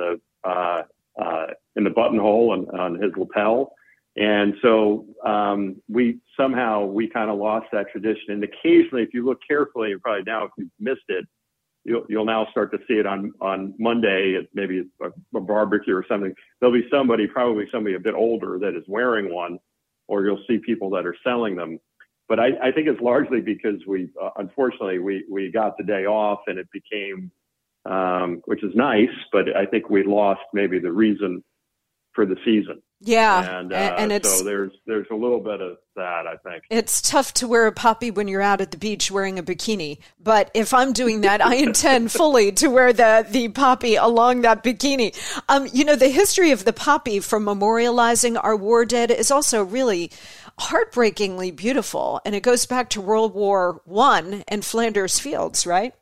the buttonhole on his lapel. And so we kind of lost that tradition. And occasionally, if you look carefully, and probably now if you've missed it, you'll now start to see it on Monday at maybe a barbecue or something. There'll be probably somebody a bit older that is wearing one, or you'll see people that are selling them. But I think it's largely because unfortunately we got the day off and it became, which is nice, but I think we lost maybe the reason for the season. Yeah, and it's, so there's a little bit of that, I think. It's tough to wear a poppy when you're out at the beach wearing a bikini, but if I'm doing that, I intend fully to wear the poppy along that bikini. The history of the poppy from memorializing our war dead is also really heartbreakingly beautiful, and it goes back to World War I and Flanders Fields, right?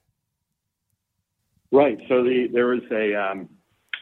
Right. So there was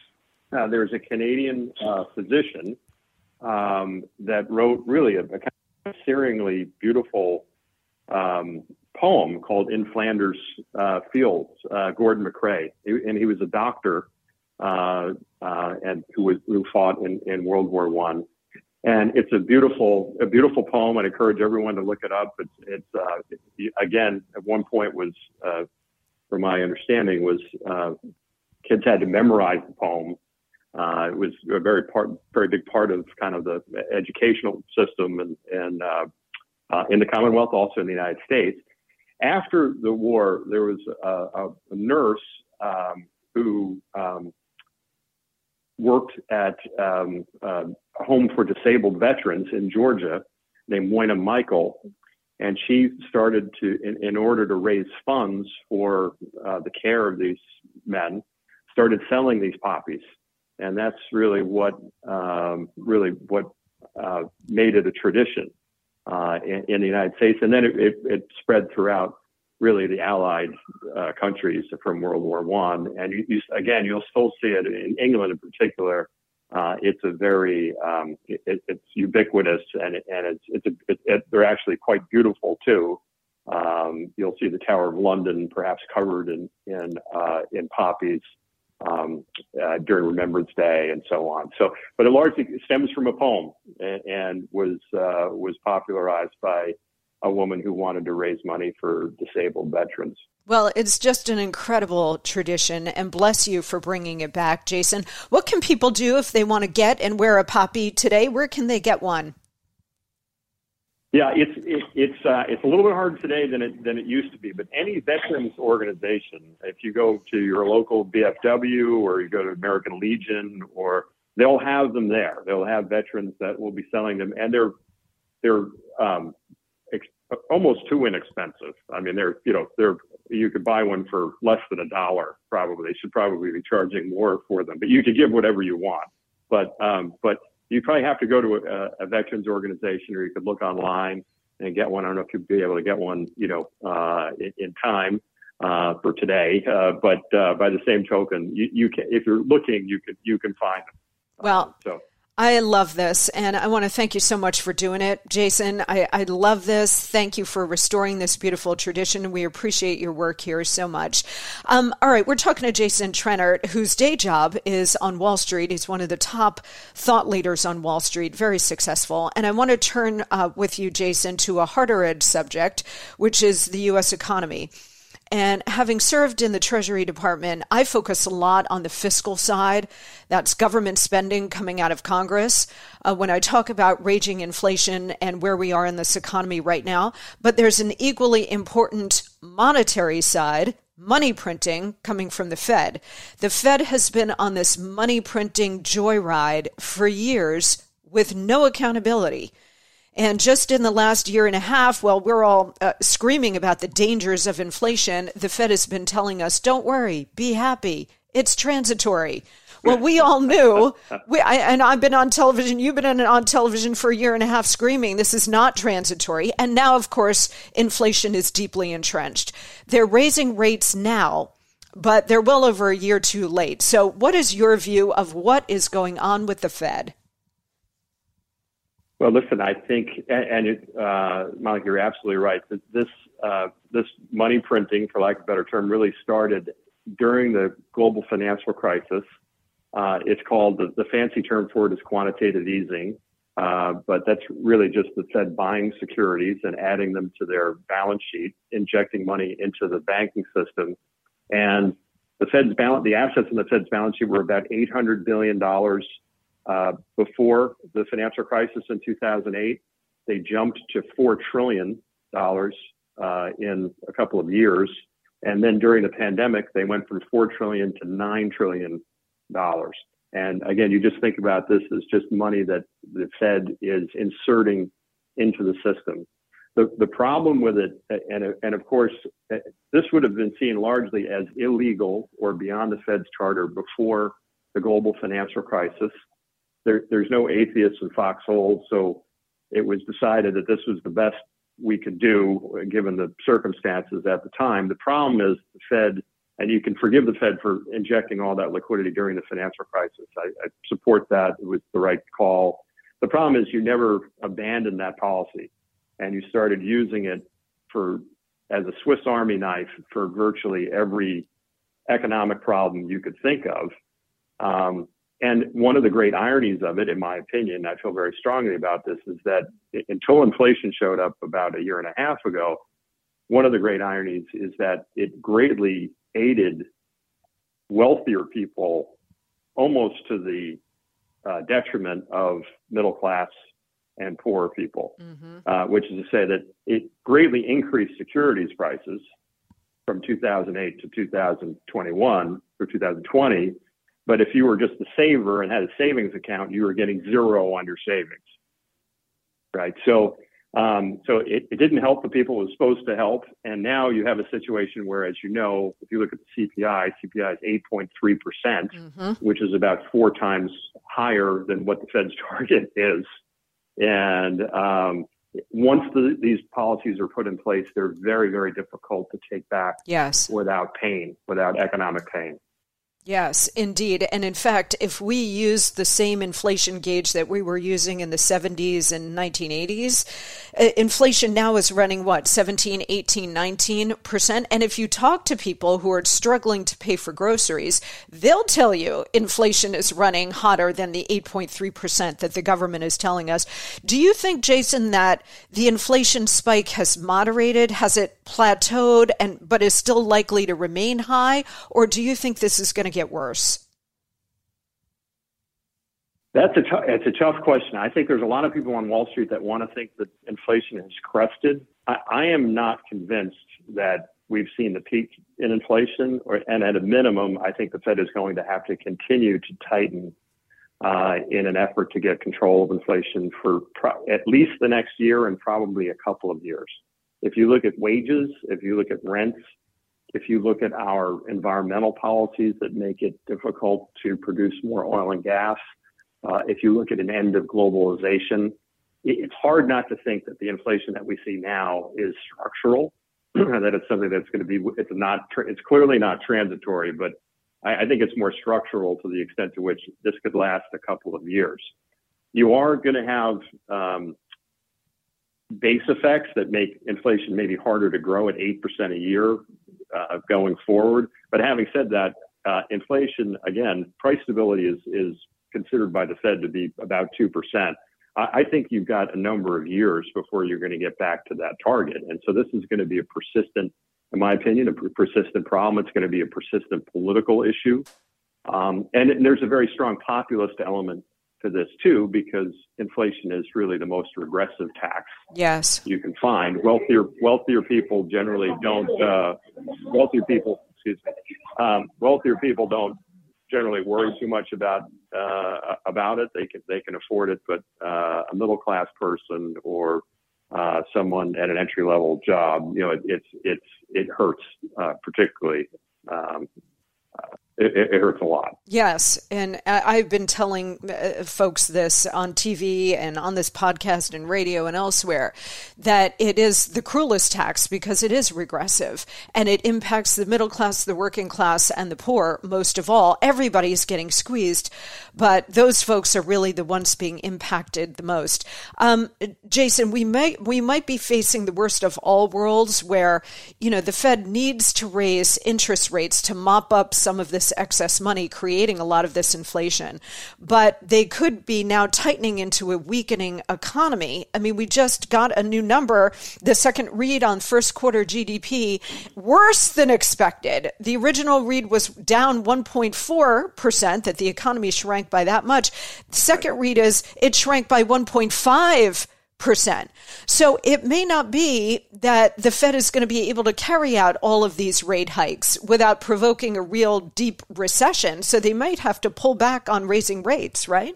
a Canadian physician that wrote really a kind searingly beautiful poem called "In Flanders Fields." Gordon MacRae, and he was a doctor and who fought in World War I. And it's a beautiful poem. I'd encourage everyone to look it up. It's again, at one point was, from my understanding, was kids had to memorize the poem. It was a very big part of kind of the educational system and in the Commonwealth, also in the United States. After the war, there was a nurse who worked at a home for disabled veterans in Georgia named Moyna Michael. And she started to, in order to raise funds for the care of these men, started selling these poppies. And that's really what made it a tradition in the United States. And then it spread throughout really the Allied countries from World War I. And you'll still see it in England in particular. It's a very, it's ubiquitous, and they're actually quite beautiful too. You'll see the Tower of London perhaps covered in poppies during Remembrance Day and so on. So, but it largely stems from a poem and was popularized by a woman who wanted to raise money for disabled veterans. Well, it's just an incredible tradition, and bless you for bringing it back, Jason. What can people do if they want to get and wear a poppy today? Where can they get one? Yeah, it's a little bit harder today than it used to be. But any veterans organization, if you go to your local BFW or you go to American Legion, or they'll have them there. They'll have veterans that will be selling them, and they're almost too inexpensive. I mean, you could buy one for less than $1. Probably they should probably be charging more for them, but you could give whatever you want. But you probably have to go to a veterans organization, or you could look online and get one. I don't know if you'd be able to get one, in time for today. But by the same token, you can, if you're looking, you can find them. Well, I love this, and I want to thank you so much for doing it, Jason. I love this. Thank you for restoring this beautiful tradition. We appreciate your work here so much. All right, we're talking to Jason Trennert, whose day job is on Wall Street. He's one of the top thought leaders on Wall Street, very successful. And I want to turn with you, Jason, to a harder edge subject, which is the U.S. economy. And having served in the Treasury Department, I focus a lot on the fiscal side. That's government spending coming out of Congress when I talk about raging inflation and where we are in this economy right now. But there's an equally important monetary side, money printing, coming from the Fed. The Fed has been on this money printing joyride for years with no accountability. And just in the last year and a half, while we're all screaming about the dangers of inflation, the Fed has been telling us, don't worry, be happy. It's transitory. Well, we all knew, and I've been on television, you've been on television for a year and a half screaming, this is not transitory. And now, of course, inflation is deeply entrenched. They're raising rates now, but they're well over a year too late. So what is your view of what is going on with the Fed? Well, listen, I think, Monica, you're absolutely right. This money printing, for lack of a better term, really started during the global financial crisis. It's called, the fancy term for it is quantitative easing, but that's really just the Fed buying securities and adding them to their balance sheet, injecting money into the banking system. And the assets in the Fed's balance sheet were about $800 billion before the financial crisis in 2008. They jumped to $4 trillion in a couple of years. And then during the pandemic, they went from $4 trillion to $9 trillion. And again, you just think about this as just money that the Fed is inserting into the system. The problem with it, and of course, this would have been seen largely as illegal or beyond the Fed's charter before the global financial crisis. There's no atheists in foxholes, so it was decided that this was the best we could do given the circumstances at the time. The problem is the Fed, and you can forgive the Fed for injecting all that liquidity during the financial crisis. I support that. It was the right call. The problem is you never abandoned that policy, and you started using it as a Swiss Army knife for virtually every economic problem you could think of. And one of the great ironies of it, in my opinion, I feel very strongly about this, is that until inflation showed up about a year and a half ago, one of the great ironies is that it greatly aided wealthier people almost to the detriment of middle class and poorer people, which is to say that it greatly increased securities prices from 2008 to 2021 or 2020. But if you were just a saver and had a savings account, you were getting zero on your savings, right? So it didn't help the people it was supposed to help. And now you have a situation where, as you know, if you look at the CPI is 8.3%, which is about 4 times higher than what the Fed's target is. And once these policies are put in place, they're very, very difficult to take back without pain, without economic pain. Yes, indeed. And in fact, if we use the same inflation gauge that we were using in the 70s and 1980s, inflation now is running, 17, 18, 19%. And if you talk to people who are struggling to pay for groceries, they'll tell you inflation is running hotter than the 8.3% that the government is telling us. Do you think, Jason, that the inflation spike has moderated? Has it plateaued but is still likely to remain high? Or do you think this is going to get worse? It's a tough question. I think there's a lot of people on Wall Street that want to think that inflation has crested. I am not convinced that we've seen the peak in inflation, and at a minimum, I think the Fed is going to have to continue to tighten in an effort to get control of inflation for at least the next year and probably a couple of years. If you look at wages, if you look at rents, if you look at our environmental policies that make it difficult to produce more oil and gas, if you look at an end of globalization, it's hard not to think that the inflation that we see now is structural, that it's something that's going to be, it's clearly not transitory, but I think it's more structural to the extent to which this could last a couple of years. You are going to have base effects that make inflation maybe harder to grow at 8% a year going forward. But having said that, inflation, again, price stability is considered by the Fed to be about 2%. I think you've got a number of years before you're going to get back to that target. And so this is going to be a persistent, in my opinion, a persistent problem. It's going to be a persistent political issue. And there's a very strong populist element to this too, because inflation is really the most regressive tax you can find. Wealthier people generally don't. Wealthier people don't generally worry too much about it. They can afford it, but a middle class person or someone at an entry level job, it hurts particularly. It hurts a lot. Yes. And I've been telling folks this on TV and on this podcast and radio and elsewhere, that it is the cruelest tax because it is regressive and it impacts the middle class, the working class, and the poor most of all. Everybody's getting squeezed, but those folks are really the ones being impacted the most. Jason, we might be facing the worst of all worlds where, the Fed needs to raise interest rates to mop up some of this excess money, creating a lot of this inflation. But they could be now tightening into a weakening economy. I mean, we just got a new number, the second read on first quarter GDP, worse than expected. The original read was down 1.4%, that the economy shrank by that much. The second read is it shrank by 1.5%. So it may not be that the Fed is going to be able to carry out all of these rate hikes without provoking a real deep recession. So they might have to pull back on raising rates, right?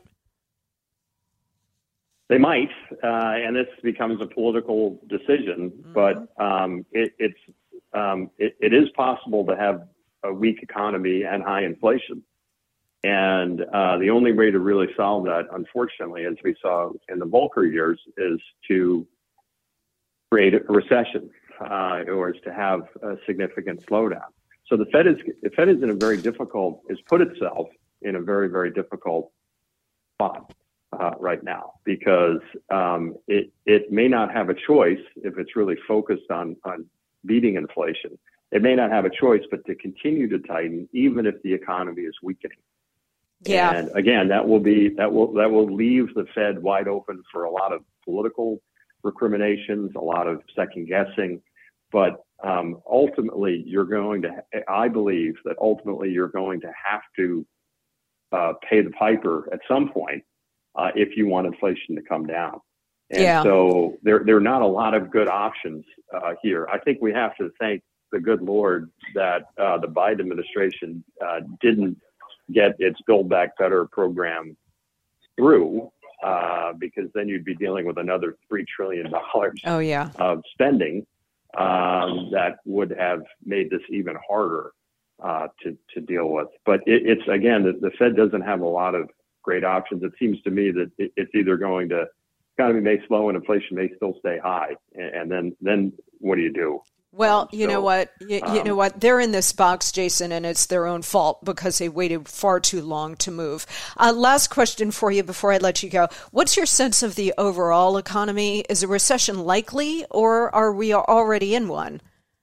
They might, and this becomes a political decision. But it is possible to have a weak economy and high inflation. And the only way to really solve that, unfortunately, as we saw in the Volcker years, is to create a recession or is to have a significant slowdown. So the Fed is put itself in a very, very difficult spot. right now, because it may not have a choice if it's really focused on beating inflation. It may not have a choice but to continue to tighten, even if the economy is weakening. Yeah. And again, that will leave the Fed wide open for a lot of political recriminations, a lot of second guessing. But ultimately, I believe that ultimately you're going to have to pay the piper at some point if you want inflation to come down. And so there are not a lot of good options here. I think we have to thank the good Lord that the Biden administration didn't get its Build Back Better program through, because then you'd be dealing with another $3 trillion of spending that would have made this even harder to deal with. But it's again, the Fed doesn't have a lot of great options. It seems to me that it's either going to, economy may slow and inflation may still stay high, and then what do you do? Well, you know what? You know what? They're in this box, Jason, and it's their own fault because they waited far too long to move. Last question for you before I let you go. What's your sense of the overall economy? Is a recession likely, or are we already in one?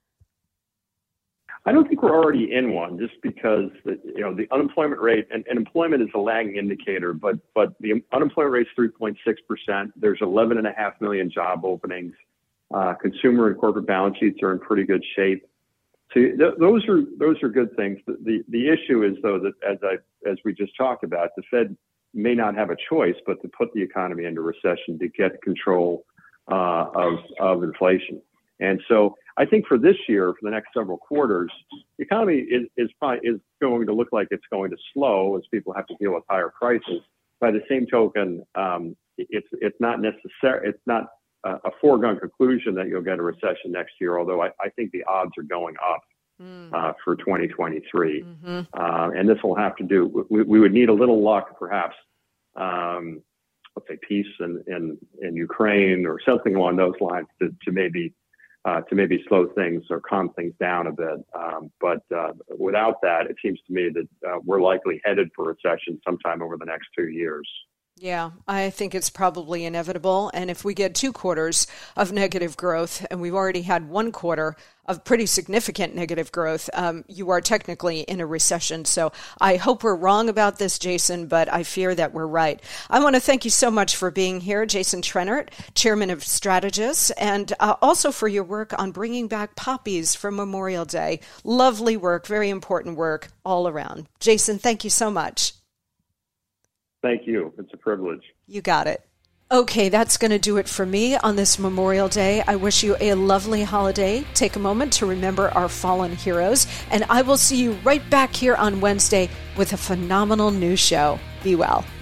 I don't think we're already in one, just because the unemployment rate and employment is a lagging indicator, but the unemployment rate is 3.6%. There's 11.5 million job openings. Consumer and corporate balance sheets are in pretty good shape. So those are good things. The issue is, though, that as we just talked about, the Fed may not have a choice but to put the economy into recession to get control of inflation. And so I think for this year, for the next several quarters, the economy is going to look like it's going to slow as people have to deal with higher prices. By the same token, it's not necessary. It's not a foregone conclusion that you'll get a recession next year, although I think the odds are going up for 2023. Mm-hmm. And this will have to do, we would need a little luck, perhaps, let's say peace in Ukraine or something along those lines to maybe slow things or calm things down a bit. But without that, it seems to me that we're likely headed for recession sometime over the next 2 years. Yeah, I think it's probably inevitable. And if we get 2 quarters of negative growth, and we've already had 1 quarter of pretty significant negative growth, you are technically in a recession. So I hope we're wrong about this, Jason, but I fear that we're right. I want to thank you so much for being here, Jason Trennert, Chairman of Strategists, and also for your work on bringing back poppies for Memorial Day. Lovely work, very important work all around. Jason, thank you so much. Thank you. It's a privilege. You got it. Okay, that's going to do it for me on this Memorial Day. I wish you a lovely holiday. Take a moment to remember our fallen heroes, and I will see you right back here on Wednesday with a phenomenal new show. Be well.